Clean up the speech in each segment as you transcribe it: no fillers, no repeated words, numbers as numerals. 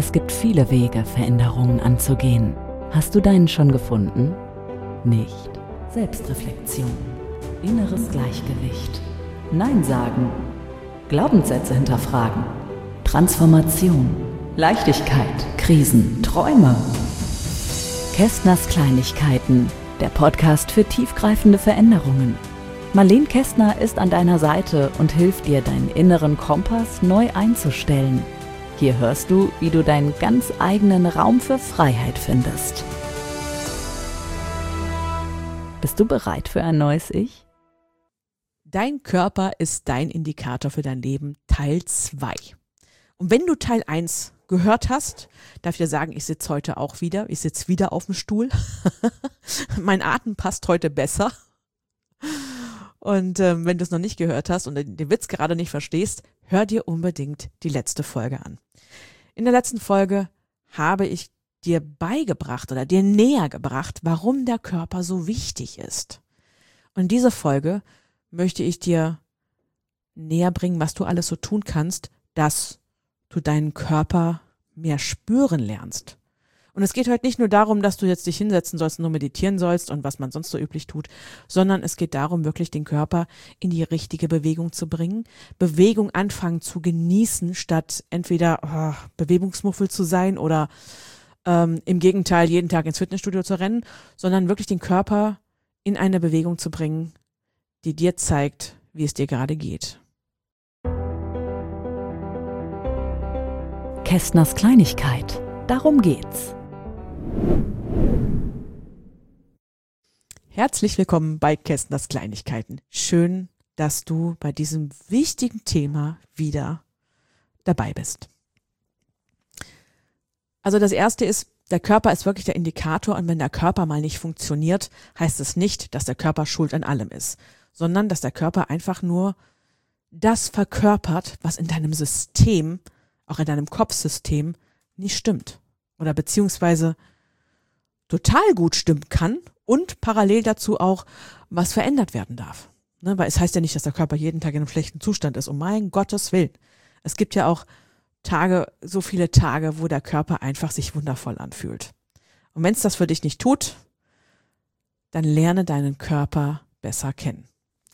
Es gibt viele Wege, Veränderungen anzugehen. Hast du deinen schon gefunden? Nicht? Selbstreflexion, inneres Gleichgewicht, Nein sagen, Glaubenssätze hinterfragen, Transformation, Leichtigkeit, Krisen, Träume. Kästners Kleinigkeiten, der Podcast für tiefgreifende Veränderungen. Marlene Kästner ist an deiner Seite und hilft dir, deinen inneren Kompass neu einzustellen. Hier hörst du, wie du deinen ganz eigenen Raum für Freiheit findest. Bist du bereit für ein neues Ich? Dein Körper ist dein Indikator für dein Leben, Teil 2. Und wenn du Teil 1 gehört hast, darf ich dir sagen, ich sitze heute auch wieder. Ich sitze wieder auf dem Stuhl. Mein Atem passt heute besser. Und wenn du es noch nicht gehört hast und den Witz gerade nicht verstehst, hör dir unbedingt die letzte Folge an. In der letzten Folge habe ich dir beigebracht oder dir näher gebracht, warum der Körper so wichtig ist. Und in dieser Folge möchte ich dir näher bringen, was du alles so tun kannst, dass du deinen Körper mehr spüren lernst. Und es geht heute nicht nur darum, dass du jetzt dich hinsetzen sollst und nur meditieren sollst und was man sonst so üblich tut, sondern es geht darum, wirklich den Körper in die richtige Bewegung zu bringen, Bewegung anfangen zu genießen, statt entweder Bewegungsmuffel zu sein oder im Gegenteil jeden Tag ins Fitnessstudio zu rennen, sondern wirklich den Körper in eine Bewegung zu bringen, die dir zeigt, wie es dir gerade geht. Kästners Kleinigkeit. Darum geht's. Herzlich willkommen bei Kästners Kleinigkeiten. Schön, dass du bei diesem wichtigen Thema wieder dabei bist. Also das Erste ist, der Körper ist wirklich der Indikator und wenn der Körper mal nicht funktioniert, heißt es nicht, dass der Körper schuld an allem ist, sondern dass der Körper einfach nur das verkörpert, was in deinem System, auch in deinem Kopfsystem, nicht stimmt. Oder beziehungsweise total gut stimmen kann und parallel dazu auch was verändert werden darf. Ne? Weil es heißt ja nicht, dass der Körper jeden Tag in einem schlechten Zustand ist. Um mein Gottes Willen. Es gibt ja auch so viele Tage, wo der Körper einfach sich wundervoll anfühlt. Und wenn es das für dich nicht tut, dann lerne deinen Körper besser kennen.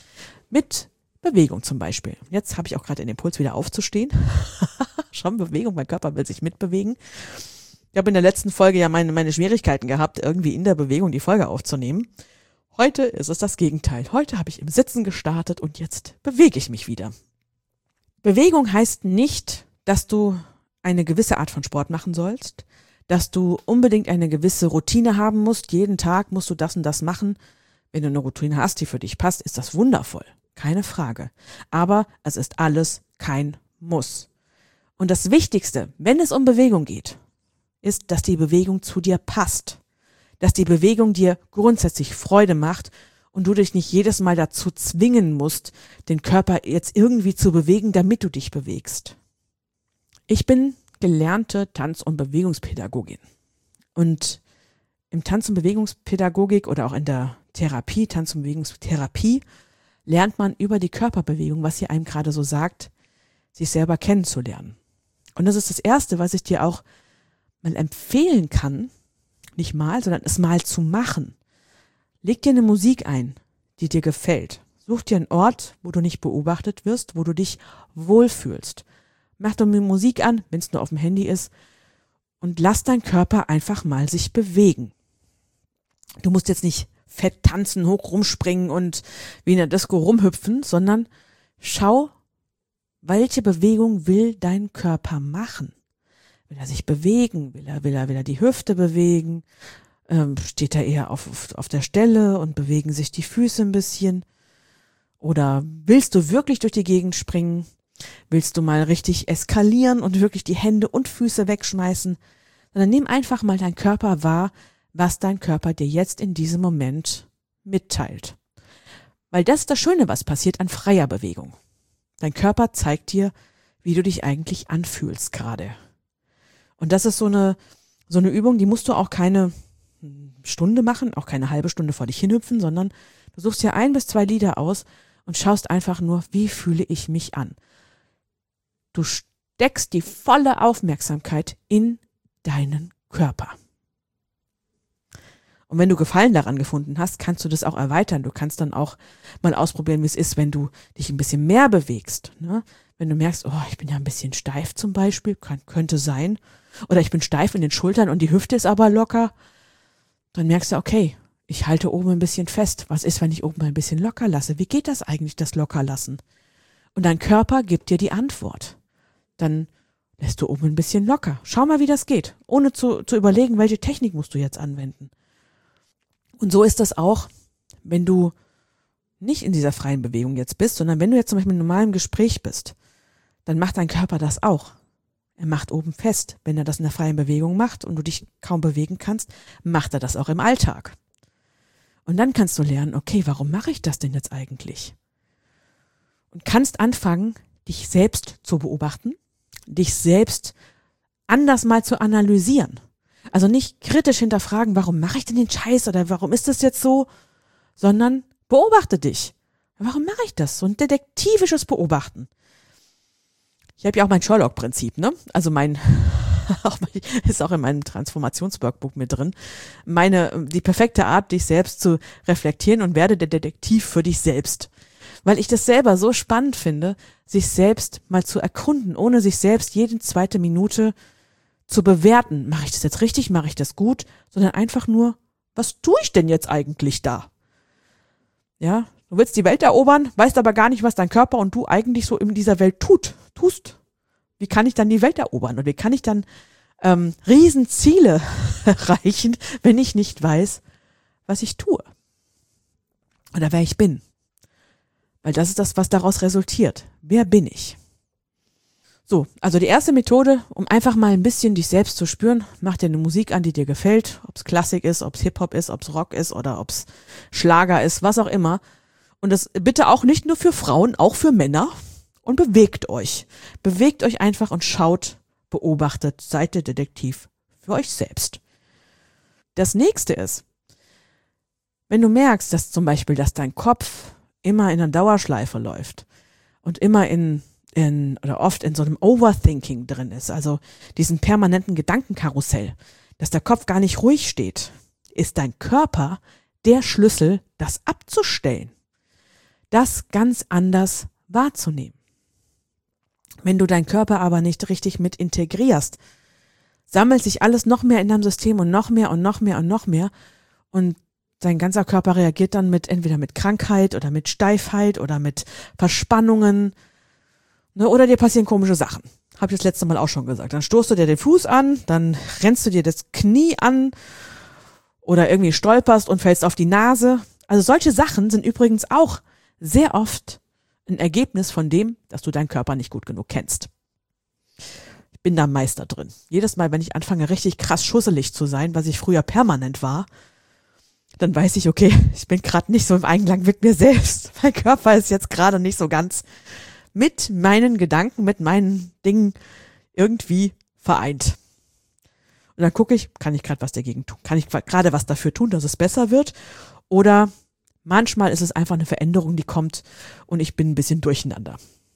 Mit Bewegung zum Beispiel. Jetzt habe ich auch gerade den Impuls, wieder aufzustehen. Schon Bewegung, mein Körper will sich mitbewegen. Ich habe in der letzten Folge ja meine Schwierigkeiten gehabt, irgendwie in der Bewegung die Folge aufzunehmen. Heute ist es das Gegenteil. Heute habe ich im Sitzen gestartet und jetzt bewege ich mich wieder. Bewegung heißt nicht, dass du eine gewisse Art von Sport machen sollst, dass du unbedingt eine gewisse Routine haben musst. Jeden Tag musst du das und das machen. Wenn du eine Routine hast, die für dich passt, ist das wundervoll. Keine Frage. Aber es ist alles kein Muss. Und das Wichtigste, wenn es um Bewegung geht, ist, dass die Bewegung zu dir passt. Dass die Bewegung dir grundsätzlich Freude macht und du dich nicht jedes Mal dazu zwingen musst, den Körper jetzt irgendwie zu bewegen, damit du dich bewegst. Ich bin gelernte Tanz- und Bewegungspädagogin. Und im Tanz- und Bewegungspädagogik oder auch in der Therapie, Tanz- und Bewegungstherapie, lernt man über die Körperbewegung, was sie einem gerade so sagt, sich selber kennenzulernen. Und das ist das Erste, was ich dir auch mal empfehlen kann, nicht mal, sondern es mal zu machen. Leg dir eine Musik ein, die dir gefällt. Such dir einen Ort, wo du nicht beobachtet wirst, wo du dich wohlfühlst. Mach doch mir Musik an, wenn es nur auf dem Handy ist, und lass deinen Körper einfach mal sich bewegen. Du musst jetzt nicht fett tanzen, hoch rumspringen und wie in der Disco rumhüpfen, sondern schau, welche Bewegung will dein Körper machen? Will er sich bewegen? Will er die Hüfte bewegen? Steht er eher auf der Stelle und bewegen sich die Füße ein bisschen? Oder willst du wirklich durch die Gegend springen? Willst du mal richtig eskalieren und wirklich die Hände und Füße wegschmeißen? Sondern nimm einfach mal deinen Körper wahr, was dein Körper dir jetzt in diesem Moment mitteilt. Weil das ist das Schöne, was passiert an freier Bewegung. Dein Körper zeigt dir, wie du dich eigentlich anfühlst gerade. Und das ist so eine Übung, die musst du auch keine Stunde machen, auch keine halbe Stunde vor dich hinhüpfen, sondern du suchst dir 1 bis 2 Lieder aus und schaust einfach nur, wie fühle ich mich an. Du steckst die volle Aufmerksamkeit in deinen Körper. Und wenn du Gefallen daran gefunden hast, kannst du das auch erweitern. Du kannst dann auch mal ausprobieren, wie es ist, wenn du dich ein bisschen mehr bewegst. Ne? Wenn du merkst, oh, ich bin ja ein bisschen steif zum Beispiel, könnte sein. Oder ich bin steif in den Schultern und die Hüfte ist aber locker. Dann merkst du, okay, ich halte oben ein bisschen fest. Was ist, wenn ich oben ein bisschen locker lasse? Wie geht das eigentlich, das Lockerlassen? Und dein Körper gibt dir die Antwort. Dann lässt du oben ein bisschen locker. Schau mal, wie das geht, ohne zu überlegen, welche Technik musst du jetzt anwenden. Und so ist das auch, wenn du nicht in dieser freien Bewegung jetzt bist, sondern wenn du jetzt zum Beispiel in einem normalen Gespräch bist, dann macht dein Körper das auch. Er macht oben fest. Wenn er das in der freien Bewegung macht und du dich kaum bewegen kannst, macht er das auch im Alltag. Und dann kannst du lernen, okay, warum mache ich das denn jetzt eigentlich? Und kannst anfangen, dich selbst zu beobachten, dich selbst anders mal zu analysieren. Also nicht kritisch hinterfragen, warum mache ich denn den Scheiß oder warum ist das jetzt so, sondern beobachte dich. Warum mache ich das? So ein detektivisches Beobachten. Ich habe ja auch mein Sherlock-Prinzip, ne? Also ist auch in meinem Transformationsworkbook mit drin. Die perfekte Art, dich selbst zu reflektieren und werde der Detektiv für dich selbst. Weil ich das selber so spannend finde, sich selbst mal zu erkunden, ohne sich selbst jede zweite Minute zu bewerten. Mache ich das jetzt richtig? Mache ich das gut? Sondern einfach nur, was tue ich denn jetzt eigentlich da? Ja, du willst die Welt erobern, weißt aber gar nicht, was dein Körper und du eigentlich so in dieser Welt tust. Wie kann ich dann die Welt erobern? Und wie kann ich dann Riesenziele erreichen, wenn ich nicht weiß, was ich tue? Oder wer ich bin? Weil das ist das, was daraus resultiert. Wer bin ich? So, also die erste Methode, um einfach mal ein bisschen dich selbst zu spüren, mach dir eine Musik an, die dir gefällt, ob es Klassik ist, ob es Hip-Hop ist, ob es Rock ist oder ob es Schlager ist, was auch immer. Und das bitte auch nicht nur für Frauen, auch für Männer. Und bewegt euch. Bewegt euch einfach und schaut, beobachtet, seid der Detektiv für euch selbst. Das nächste ist, wenn du merkst, dass zum Beispiel, dass dein Kopf immer in einer Dauerschleife läuft und immer oder oft in so einem Overthinking drin ist, also diesen permanenten Gedankenkarussell, dass der Kopf gar nicht ruhig steht, ist dein Körper der Schlüssel, das abzustellen, das ganz anders wahrzunehmen. Wenn du deinen Körper aber nicht richtig mit integrierst, sammelt sich alles noch mehr in deinem System und noch mehr und noch mehr und noch mehr und dein ganzer Körper reagiert dann entweder mit Krankheit oder mit Steifheit oder mit Verspannungen. Oder dir passieren komische Sachen. Habe ich das letzte Mal auch schon gesagt. Dann stoßt du dir den Fuß an, dann rennst du dir das Knie an oder irgendwie stolperst und fällst auf die Nase. Also solche Sachen sind übrigens auch sehr oft ein Ergebnis von dem, dass du deinen Körper nicht gut genug kennst. Ich bin da Meister drin. Jedes Mal, wenn ich anfange, richtig krass schusselig zu sein, was ich früher permanent war, dann weiß ich, okay, ich bin gerade nicht so im Einklang mit mir selbst. Mein Körper ist jetzt gerade nicht so ganz mit meinen Gedanken, mit meinen Dingen irgendwie vereint. Und dann gucke ich, kann ich gerade was dagegen tun? Kann ich gerade was dafür tun, dass es besser wird? Oder manchmal ist es einfach eine Veränderung, die kommt und ich bin ein bisschen durcheinander.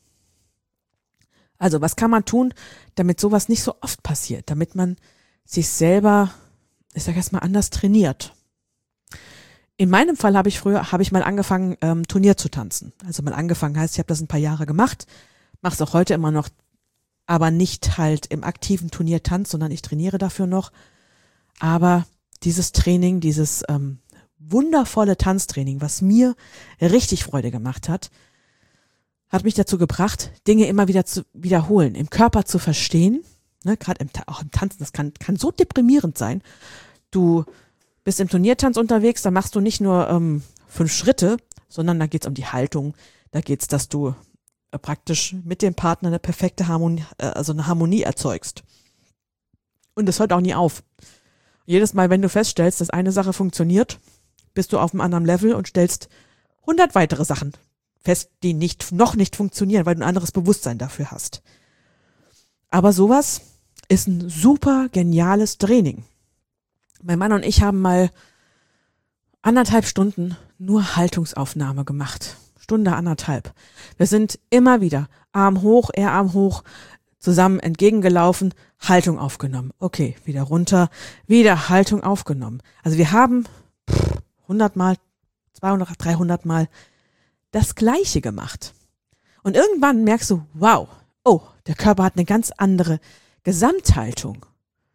Also was kann man tun, damit sowas nicht so oft passiert, damit man sich selber, ich sage jetzt mal, anders trainiert? In meinem Fall habe ich mal angefangen, Turnier zu tanzen. Also mal angefangen heißt, ich habe das ein paar Jahre gemacht, mache es auch heute immer noch, aber nicht halt im aktiven Turniertanz, sondern ich trainiere dafür noch. Aber dieses Training, dieses wundervolle Tanztraining, was mir richtig Freude gemacht hat mich dazu gebracht, Dinge immer wieder zu wiederholen, im Körper zu verstehen. Ne, gerade auch im Tanzen, das kann so deprimierend sein. Du bist im Turniertanz unterwegs, da machst du nicht nur 5 Schritte, sondern da geht's um die Haltung, da geht's, dass du praktisch mit dem Partner eine perfekte Harmonie, also eine Harmonie erzeugst. Und das hört auch nie auf. Jedes Mal, wenn du feststellst, dass eine Sache funktioniert, bist du auf einem anderen Level und stellst 100 weitere Sachen fest, die noch nicht funktionieren, weil du ein anderes Bewusstsein dafür hast. Aber sowas ist ein super geniales Training. Mein Mann und ich haben mal 1,5 Stunden nur Haltungsaufnahme gemacht. Stunde 1,5. Wir sind immer wieder Arm hoch, er Arm hoch, zusammen entgegengelaufen, Haltung aufgenommen. Okay, wieder runter, wieder Haltung aufgenommen. Also wir haben 100 Mal, 200, 300 Mal das Gleiche gemacht. Und irgendwann merkst du, wow, oh, der Körper hat eine ganz andere Gesamthaltung.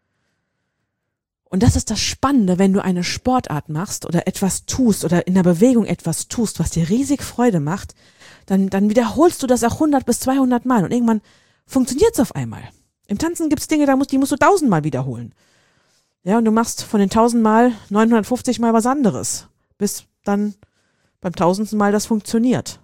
Und das ist das Spannende, wenn du eine Sportart machst oder etwas tust oder in der Bewegung etwas tust, was dir riesig Freude macht, dann wiederholst du das auch 100 bis 200 Mal und irgendwann funktioniert es auf einmal. Im Tanzen gibt es Dinge, die musst du 1000 Mal wiederholen. Ja, und du machst von den 1000 Mal 950 Mal was anderes, bis dann beim 1000. Mal das funktioniert.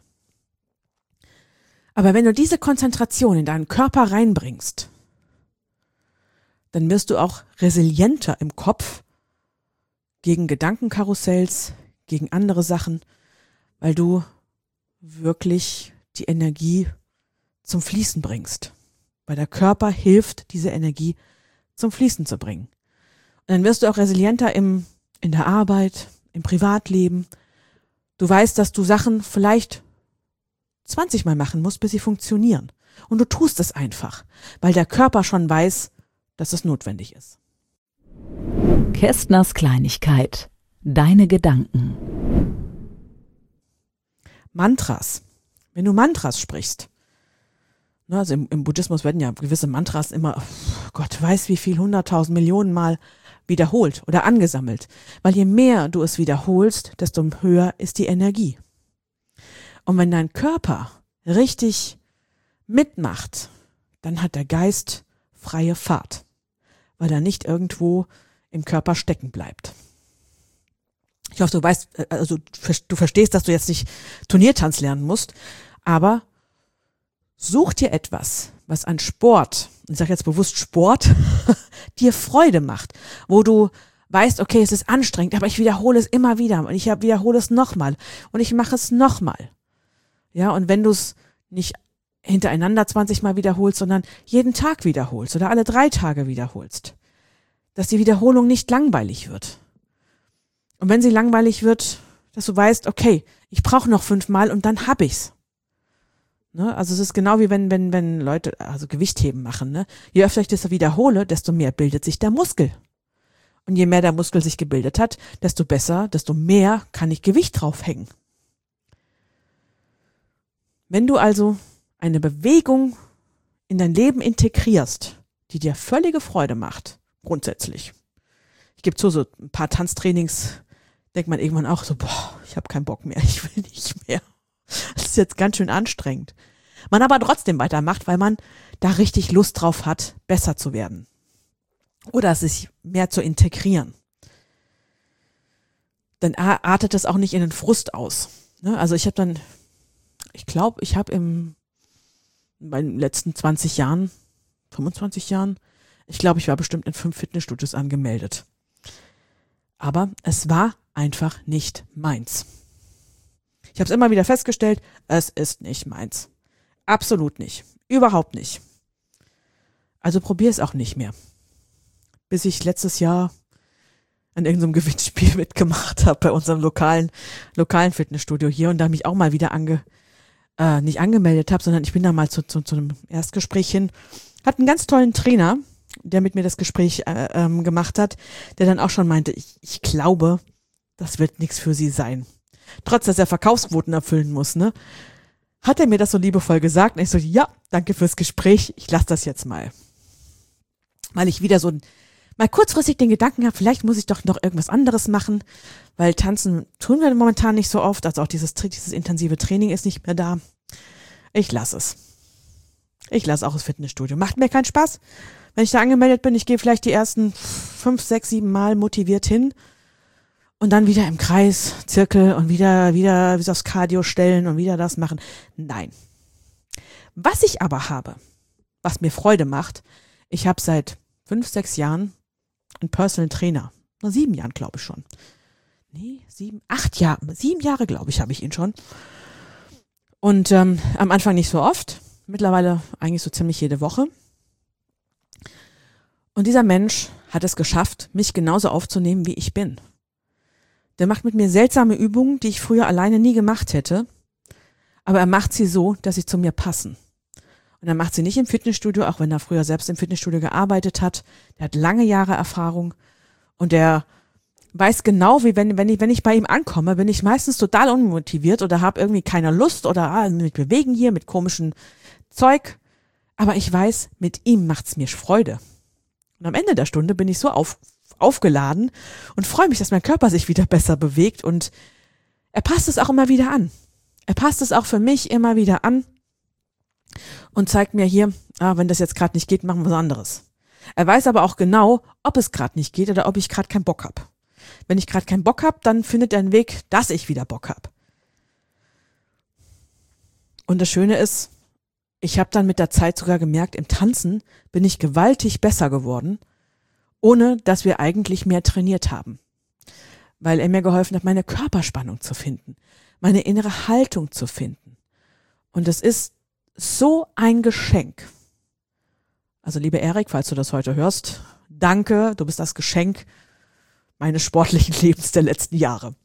Aber wenn du diese Konzentration in deinen Körper reinbringst, dann wirst du auch resilienter im Kopf gegen Gedankenkarussells, gegen andere Sachen, weil du wirklich die Energie zum Fließen bringst. Weil der Körper hilft, diese Energie zum Fließen zu bringen. Und dann wirst du auch resilienter in der Arbeit, im Privatleben. Du weißt, dass du Sachen vielleicht 20 Mal machen musst, bis sie funktionieren. Und du tust es einfach, weil der Körper schon weiß, dass es notwendig ist. Kästners Kleinigkeit. Deine Gedanken. Mantras. Wenn du Mantras sprichst, also im Buddhismus werden ja gewisse Mantras immer, Gott weiß wie viel, 100.000 Millionen Mal wiederholt oder angesammelt. Weil je mehr du es wiederholst, desto höher ist die Energie. Und wenn dein Körper richtig mitmacht, dann hat der Geist freie Fahrt, weil er nicht irgendwo im Körper stecken bleibt. Ich hoffe, du weißt, also du verstehst, dass du jetzt nicht Turniertanz lernen musst, aber such dir etwas, was an Sport, ich sage jetzt bewusst Sport, dir Freude macht, wo du weißt, okay, es ist anstrengend, aber ich wiederhole es immer wieder und ich wiederhole es nochmal und ich mache es nochmal. Ja, und wenn du es nicht hintereinander 20 Mal wiederholst, sondern jeden Tag wiederholst oder alle 3 Tage wiederholst, dass die Wiederholung nicht langweilig wird. Und wenn sie langweilig wird, dass du weißt, okay, ich brauche noch 5 Mal und dann hab ich's. Ne? Also es ist genau wie wenn Leute also Gewichtheben machen. Ne? Je öfter ich das wiederhole, desto mehr bildet sich der Muskel. Und je mehr der Muskel sich gebildet hat, desto besser, desto mehr kann ich Gewicht draufhängen. Wenn du also eine Bewegung in dein Leben integrierst, die dir völlige Freude macht, grundsätzlich. Ich gebe zu, so ein paar Tanztrainings denkt man irgendwann auch so, boah, ich habe keinen Bock mehr, ich will nicht mehr. Das ist jetzt ganz schön anstrengend. Man aber trotzdem weitermacht, weil man da richtig Lust drauf hat, besser zu werden. Oder sich mehr zu integrieren. Dann artet das auch nicht in den Frust aus. Ne? Also ich habe in meinen letzten 20 Jahren, 25 Jahren, ich glaube, ich war bestimmt in 5 Fitnessstudios angemeldet. Aber es war einfach nicht meins. Ich habe es immer wieder festgestellt, es ist nicht meins. Absolut nicht. Überhaupt nicht. Also probier es auch nicht mehr. Bis ich letztes Jahr an irgendeinem Gewinnspiel mitgemacht habe bei unserem lokalen Fitnessstudio hier und da mich auch mal wieder nicht angemeldet habe, sondern ich bin da mal zu einem Erstgespräch hin. Hat einen ganz tollen Trainer, der mit mir das Gespräch gemacht hat, der dann auch schon meinte, ich glaube, das wird nichts für Sie sein. Trotz, dass er Verkaufsquoten erfüllen muss, ne? Hat er mir das so liebevoll gesagt und ich so, ja, danke fürs Gespräch, ich lasse das jetzt mal. Weil ich wieder mal kurzfristig den Gedanken habe, vielleicht muss ich doch noch irgendwas anderes machen, weil tanzen tun wir momentan nicht so oft, also auch dieses intensive Training ist nicht mehr da. Ich lasse es. Ich lasse auch das Fitnessstudio. Macht mir keinen Spaß. Wenn ich da angemeldet bin, ich gehe vielleicht die ersten 5, 6, 7 Mal motiviert hin und dann wieder im Kreis, Zirkel und wieder wie aufs Cardio stellen und wieder das machen. Nein. Was ich aber habe, was mir Freude macht, ich habe seit 5, 6 Jahren einen Personal Trainer. 7 Jahren, glaube ich schon. 8 Jahre. 7 Jahre, glaube ich, habe ich ihn schon. Und am Anfang nicht so oft. Mittlerweile eigentlich so ziemlich jede Woche. Und dieser Mensch hat es geschafft, mich genauso aufzunehmen, wie ich bin. Der macht mit mir seltsame Übungen, die ich früher alleine nie gemacht hätte. Aber er macht sie so, dass sie zu mir passen. Und er macht sie nicht im Fitnessstudio, auch wenn er früher selbst im Fitnessstudio gearbeitet hat. Der hat lange Jahre Erfahrung und der weiß genau, wie wenn ich bei ihm ankomme, bin ich meistens total unmotiviert oder habe irgendwie keine Lust oder mit Bewegen hier, mit komischem Zeug. Aber ich weiß, mit ihm macht's mir Freude. Und am Ende der Stunde bin ich so aufgeladen und freue mich, dass mein Körper sich wieder besser bewegt und er passt es auch immer wieder an. Er passt es auch für mich immer wieder an und zeigt mir hier, wenn das jetzt gerade nicht geht, machen wir was anderes. Er weiß aber auch genau, ob es gerade nicht geht oder ob ich gerade keinen Bock habe. Wenn ich gerade keinen Bock habe, dann findet er einen Weg, dass ich wieder Bock habe. Und das Schöne ist, ich habe dann mit der Zeit sogar gemerkt, im Tanzen bin ich gewaltig besser geworden, ohne dass wir eigentlich mehr trainiert haben. Weil er mir geholfen hat, meine Körperspannung zu finden, meine innere Haltung zu finden. Und es ist so ein Geschenk. Also lieber Erik, falls du das heute hörst, danke, du bist das Geschenk meines sportlichen Lebens der letzten Jahre.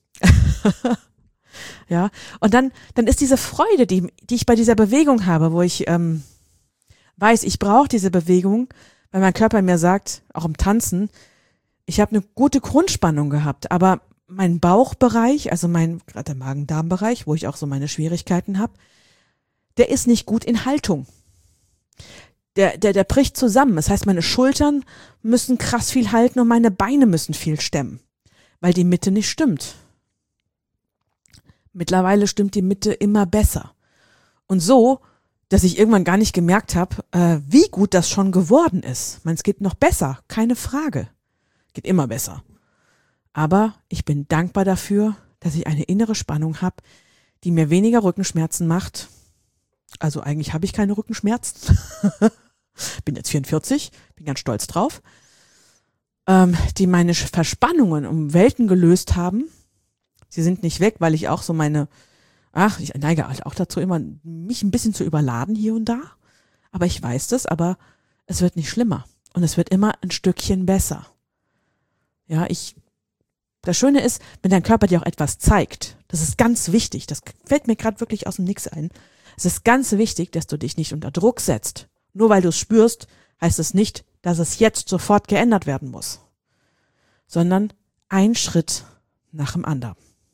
Ja, und dann ist diese Freude, die ich bei dieser Bewegung habe, wo ich weiß, ich brauche diese Bewegung, weil mein Körper mir sagt, auch im Tanzen, ich habe eine gute Grundspannung gehabt, aber mein Bauchbereich, also gerade der Magen-Darm-Bereich, wo ich auch so meine Schwierigkeiten habe, der ist nicht gut in Haltung. Der bricht zusammen. Das heißt, meine Schultern müssen krass viel halten und meine Beine müssen viel stemmen, weil die Mitte nicht stimmt. Mittlerweile stimmt die Mitte immer besser. Und so, dass ich irgendwann gar nicht gemerkt habe, wie gut das schon geworden ist. Ich meine, es geht noch besser, keine Frage. Geht immer besser. Aber ich bin dankbar dafür, dass ich eine innere Spannung habe, die mir weniger Rückenschmerzen macht. Also eigentlich habe ich keine Rückenschmerzen. Bin jetzt 44, bin ganz stolz drauf. Die meine Verspannungen um Welten gelöst haben. Sie sind nicht weg, weil ich auch so ich neige halt auch dazu, immer mich ein bisschen zu überladen hier und da. Aber ich weiß das, aber es wird nicht schlimmer. Und es wird immer ein Stückchen besser. Ja, das Schöne ist, wenn dein Körper dir auch etwas zeigt, das ist ganz wichtig, das fällt mir gerade wirklich aus dem Nix ein. Es ist ganz wichtig, dass du dich nicht unter Druck setzt. Nur weil du es spürst, heißt es nicht, dass es jetzt sofort geändert werden muss. Sondern ein Schritt nach dem anderen.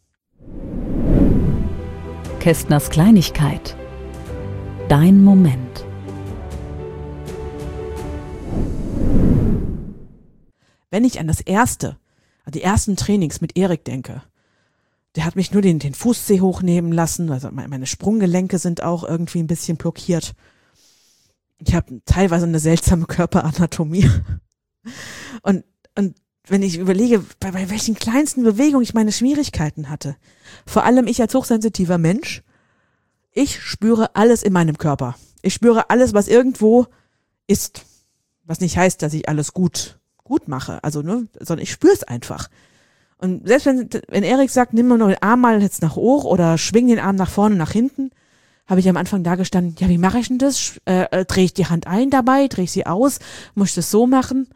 Kästners Kleinigkeit. Dein Moment. Wenn ich an die ersten Trainings mit Erik denke, der hat mich nur den Fußzeh hochnehmen lassen, also meine Sprunggelenke sind auch irgendwie ein bisschen blockiert. Ich habe teilweise eine seltsame Körperanatomie. Und wenn ich überlege, bei welchen kleinsten Bewegungen ich meine Schwierigkeiten hatte, vor allem ich als hochsensitiver Mensch, ich spüre alles in meinem Körper. Ich spüre alles, was irgendwo ist. Was nicht heißt, dass ich alles gut mache, sondern ich spüre es einfach. Und selbst wenn Erik sagt, nimm mal nur den Arm mal jetzt nach hoch oder schwing den Arm nach vorne, nach hinten, habe ich am Anfang da gestanden, ja, wie mache ich denn das? Drehe ich die Hand ein dabei? Drehe ich sie aus? Muss ich das so machen?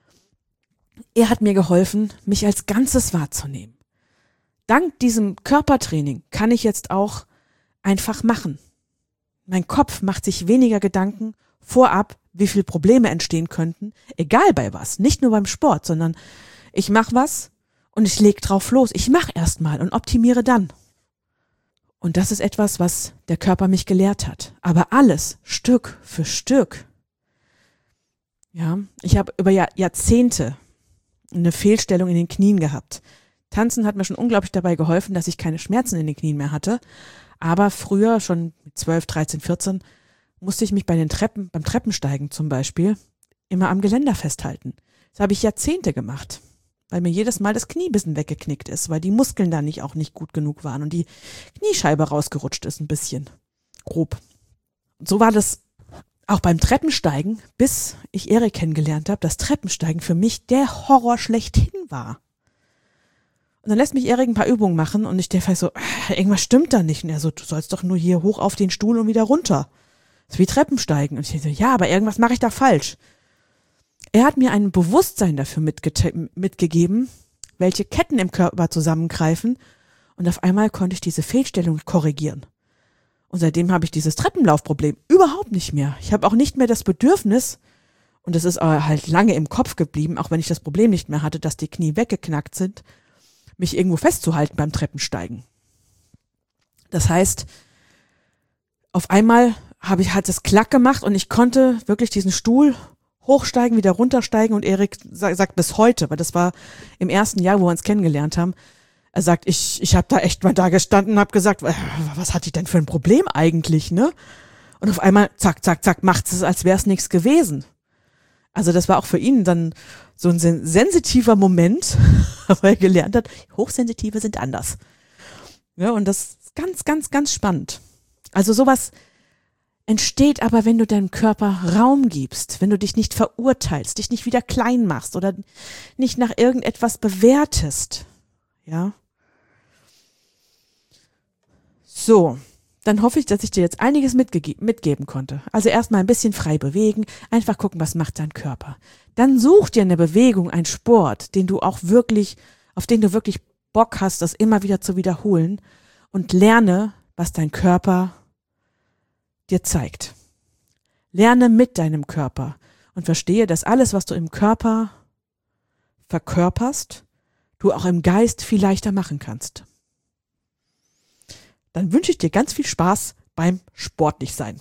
Er hat mir geholfen, mich als Ganzes wahrzunehmen. Dank diesem Körpertraining kann ich jetzt auch einfach machen. Mein Kopf macht sich weniger Gedanken vorab, wie viele Probleme entstehen könnten, egal bei was, nicht nur beim Sport, sondern ich mache was und ich lege drauf los. Ich mache erst mal und optimiere dann. Und das ist etwas, was der Körper mich gelehrt hat. Aber alles Stück für Stück. Ja, ich habe über Jahrzehnte eine Fehlstellung in den Knien gehabt. Tanzen hat mir schon unglaublich dabei geholfen, dass ich keine Schmerzen in den Knien mehr hatte. Aber früher, schon mit 12, 13, 14, musste ich mich beim Treppensteigen zum Beispiel immer am Geländer festhalten. Das habe ich Jahrzehnte gemacht, weil mir jedes Mal das Knie ein bisschen weggeknickt ist, weil die Muskeln da auch nicht gut genug waren und die Kniescheibe rausgerutscht ist ein bisschen grob. Und so war das auch beim Treppensteigen, bis ich Erik kennengelernt habe, dass Treppensteigen für mich der Horror schlechthin war. Und dann lässt mich Erik ein paar Übungen machen und ich denke so, irgendwas stimmt da nicht. Und er so, du sollst doch nur hier hoch auf den Stuhl und wieder runter. Das ist wie Treppensteigen. Und ich denke so, ja, aber irgendwas mache ich da falsch. Er hat mir ein Bewusstsein dafür mitgegeben, welche Ketten im Körper zusammengreifen und auf einmal konnte ich diese Fehlstellung korrigieren. Und seitdem habe ich dieses Treppenlaufproblem überhaupt nicht mehr. Ich habe auch nicht mehr das Bedürfnis, und das ist halt lange im Kopf geblieben, auch wenn ich das Problem nicht mehr hatte, dass die Knie weggeknackt sind, mich irgendwo festzuhalten beim Treppensteigen. Das heißt, auf einmal hat es klack gemacht und ich konnte wirklich diesen Stuhl hochsteigen, wieder runtersteigen, und Erik sagt bis heute, weil das war im ersten Jahr, wo wir uns kennengelernt haben, er sagt, ich habe da echt mal da gestanden und habe gesagt, was hatte ich denn für ein Problem eigentlich, ne? Und auf einmal, zack, zack, zack, macht es, als wäre es nichts gewesen. Also das war auch für ihn dann so ein sensitiver Moment, wo er gelernt hat, Hochsensitive sind anders. Ja, und das ist ganz, ganz, ganz spannend. Also sowas entsteht aber, wenn du deinem Körper Raum gibst, wenn du dich nicht verurteilst, dich nicht wieder klein machst oder nicht nach irgendetwas bewertest. Ja. So, dann hoffe ich, dass ich dir jetzt einiges mitgeben konnte. Also erstmal ein bisschen frei bewegen, einfach gucken, was macht dein Körper. Dann such dir eine Bewegung, einen Sport, auf den du wirklich Bock hast, das immer wieder zu wiederholen, und lerne, was dein Körper dir zeigt. Lerne mit deinem Körper und verstehe, dass alles, was du im Körper verkörperst, du auch im Geist viel leichter machen kannst. Dann wünsche ich dir ganz viel Spaß beim Sportlichsein.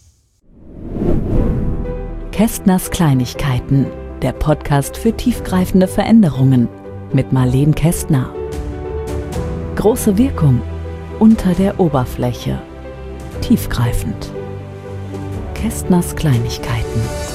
Kästners Kleinigkeiten, der Podcast für tiefgreifende Veränderungen mit Marleen Kästner. Große Wirkung unter der Oberfläche. Tiefgreifend. Kästners Kleinigkeiten.